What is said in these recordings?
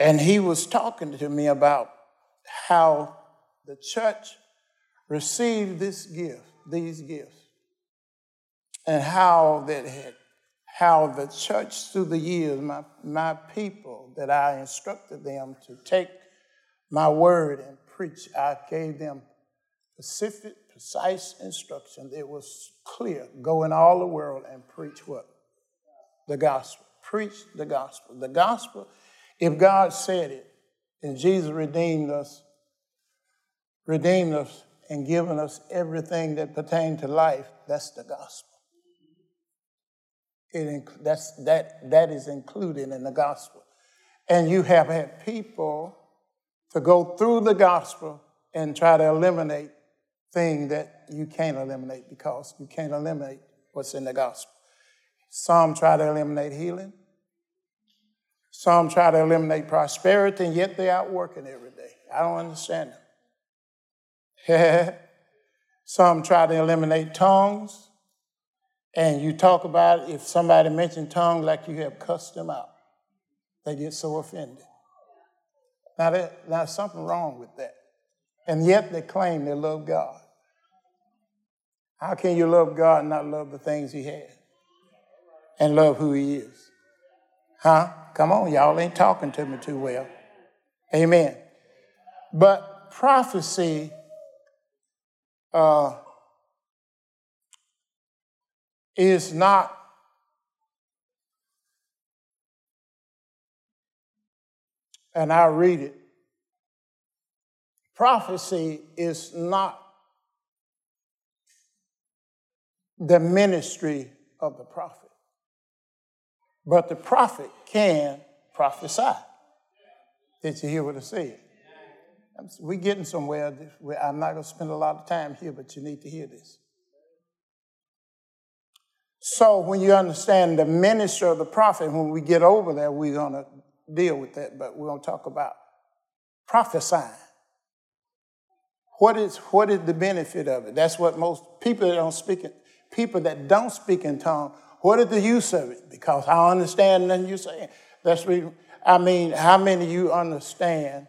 And he was talking to me about how the church received these gifts, and how the church through the years, my people, that I instructed them to take my word and preach. I gave them specific, precise instruction. It was clear. Go in all the world and preach what? The gospel. Preach the gospel. The gospel, if God said it, and Jesus redeemed us and given us everything that pertained to life, that's the gospel. That is included in the gospel. And you have had people to go through the gospel and try to eliminate things that you can't eliminate, because you can't eliminate what's in the gospel. Some try to eliminate healing. Some try to eliminate prosperity, and yet they're out working every day. I don't understand them. Some try to eliminate tongues, and you talk about if somebody mentioned tongues like you have cussed them out. They get so offended. Now, there's something wrong with that. And yet they claim they love God. How can you love God and not love the things he has and love who he is? Huh? Come on, y'all ain't talking to me too well. Amen. But prophecy is not and I'll read it. Prophecy is not the ministry of the prophet, but the prophet can prophesy. Did you hear what I said? We're getting somewhere. I'm not going to spend a lot of time here, but you need to hear this. So when you understand the ministry of the prophet, when we get over there, we're going to deal with that, but we're going to talk about prophesying. What is the benefit of it? That's what most people that don't speak in tongues, what is the use of it? Because I understand nothing you're saying. How many of you understand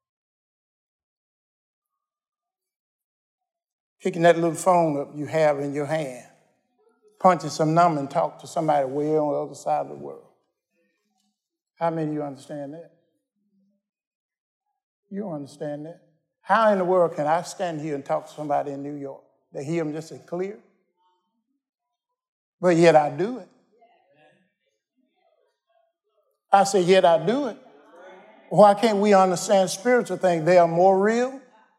picking that little phone up you have in your hand, punching some number and talk to somebody way on the other side of the world? How many of you understand that? You don't understand that. How in the world can I stand here and talk to somebody in New York? They hear them just as clear. But yet I do it. I say, yet I do it. Why can't we understand spiritual things? They are more real.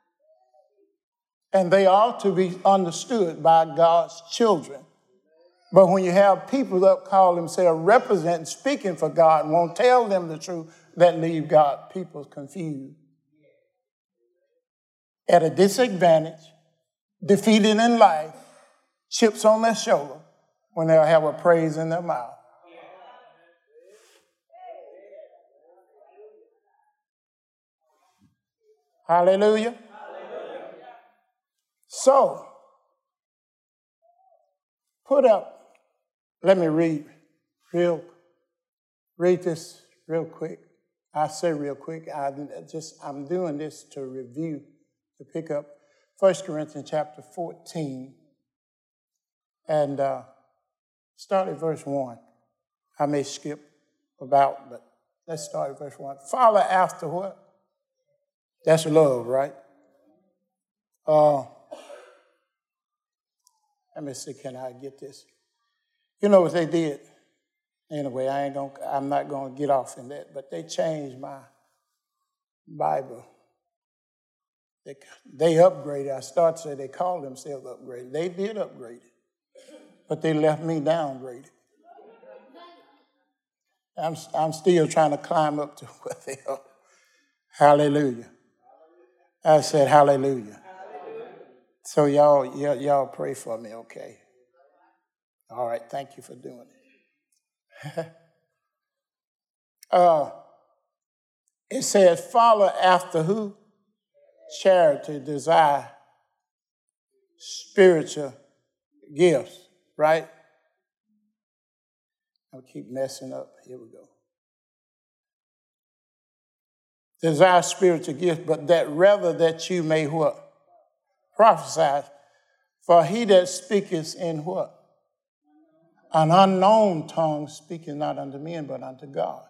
And they ought to be understood by God's children. But when you have people that call themselves representing, speaking for God, and won't tell them the truth, that leave God people confused, at a disadvantage, defeated in life, chips on their shoulder when they'll have a praise in their mouth. Hallelujah. So, let me read this real quick. I say real quick, I'm doing this to review, to pick up 1 Corinthians chapter 14 and start at verse 1. I may skip about, but let's start at verse 1. Follow after what? That's love, right? Let me see, can I get this? You know what they did? Anyway, I'm not going to get off in that, but they changed my Bible. They upgraded. I started to say they called themselves upgraded. They did upgrade it, but they left me downgraded. I'm still trying to climb up to where they are. Hallelujah. I said hallelujah. So y'all pray for me, okay? All right, thank you for doing it. It says, follow after who? Charity, desire, spiritual gifts, right? I'll keep messing up. Here we go. desire spiritual gifts, but that rather that you may what? Prophesy. For he that speaketh in what? An unknown tongue speaketh not unto men, but unto God.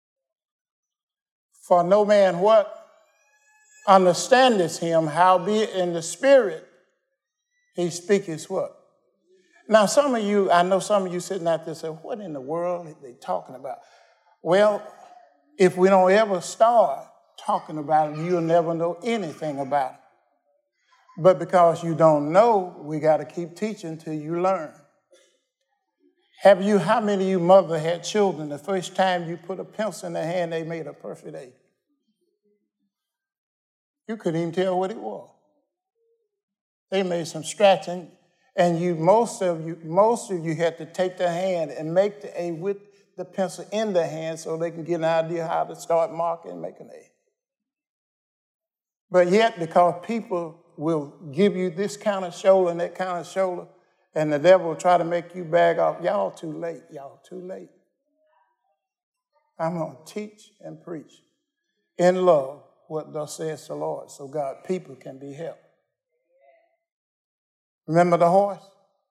For no man what? Understandeth him, howbeit in the spirit he speaketh what? Now some of you, I know some of you sitting out there say, what in the world are they talking about? Well, if we don't ever start talking about it, you'll never know anything about it. But because you don't know, we got to keep teaching till you learn. How many of you mother had children, the first time you put a pencil in their hand, they made a perfect A? You couldn't even tell what it was. They made some scratching, and most of you had to take their hand and make the A with the pencil in their hand so they can get an idea how to start marking and make an A. But yet, because people will give you this kind of shoulder and that kind of shoulder, and the devil will try to make you bag off, y'all too late, y'all too late. I'm going to teach and preach in love what thus says the Lord, so God, people can be helped. Remember the horse?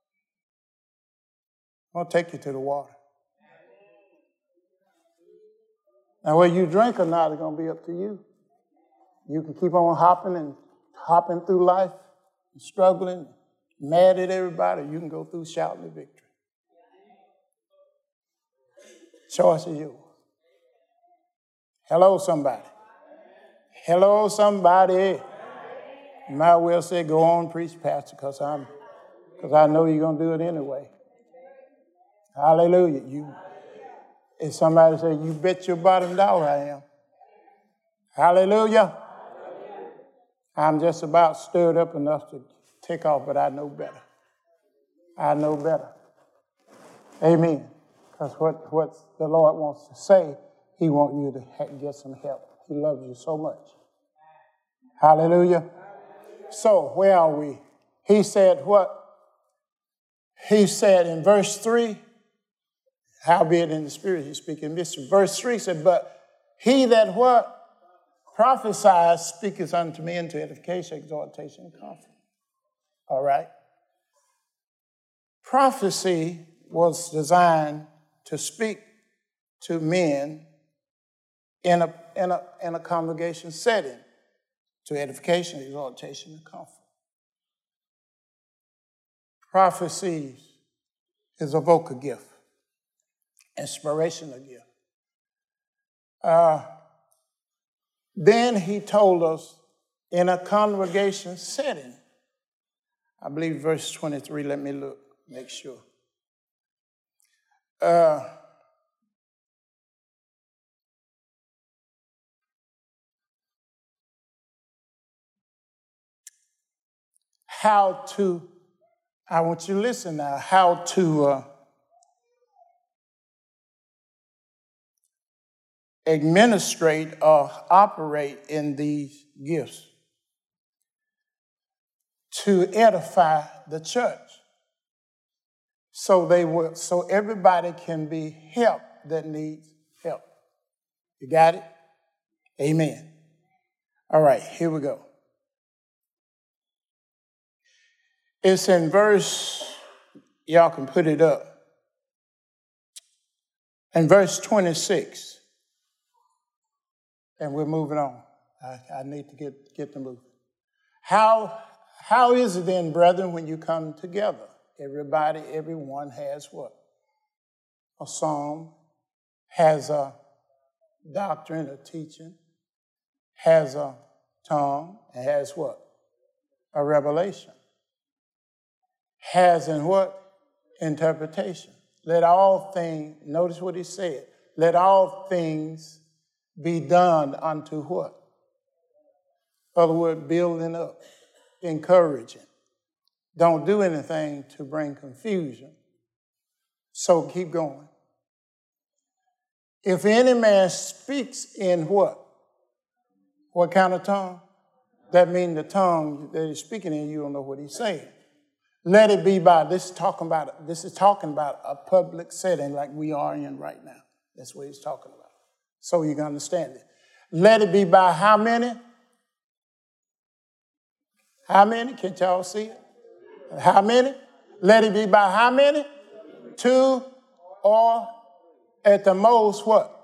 I'm going to take you to the water. Now, whether you drink or not is going to be up to you. You can keep on hopping through life, and struggling, mad at everybody. You can go through shouting the victory. Choice is yours. Hello, somebody. Hello, somebody. You might well say, go on, preach, Pastor, because I know you're going to do it anyway. Hallelujah. If somebody say, you bet your bottom dollar I am. Hallelujah. I'm just about stirred up enough to take off, but I know better. I know better. Amen. Because what the Lord wants to say, he wants you to get some help. He loves you so much. Hallelujah. So, where are we? He said what? He said in verse 3, howbeit in the spirit he's speaking mystery. Verse 3 said, but he that what? Prophesies speaketh unto men to edification, exhortation, and comfort. All right? Prophecy was designed to speak to men in a congregation setting, to edification, exhortation, and comfort. Prophecy is a vocal gift, inspirational gift. Then he told us in a congregation setting, I believe verse 23, let me look, make sure. I want you to listen now, how to administrate or operate in these gifts to edify the church. So everybody can be helped that needs help. You got it? Amen. All right, here we go. It's in verse, y'all can put it up. In verse 26. And we're moving on. I need to get to moving. How is it then, brethren, when you come together? Everyone has what? A psalm, has a doctrine, a teaching, has a tongue, and has what? A revelation. Has in what? Interpretation. Let all things, notice what he said, let all things be done unto what? In other words, building up, encouraging. Don't do anything to bring confusion. So keep going. If any man speaks in what? What kind of tongue? That means the tongue that he's speaking in, you don't know what he's saying. Let it be this is talking about a public setting like we are in right now. That's what he's talking about. So you can understand it. Let it be by how many? How many? Can y'all see it? How many? Let it be by how many? 2 or at the most what?